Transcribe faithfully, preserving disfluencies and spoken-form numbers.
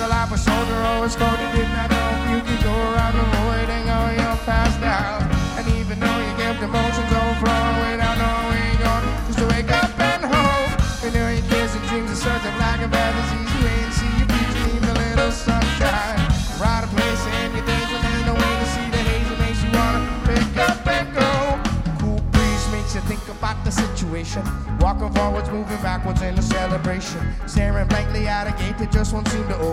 a life a soldier always told you did not know you could go around avoiding all your past now. And even though you kept emotions overflowing without knowing where you're going, just to wake up and hope. You know your kids and dreams are such a black and fantasies. You ain't see your future, need a little sunshine. Right a place in your days when there's no way to see the haze. It makes you wanna pick up and go. Cool breeze makes you think about the situation. Walking forwards, moving backwards in a celebration. Staring blankly at a gate that just won't seem to open.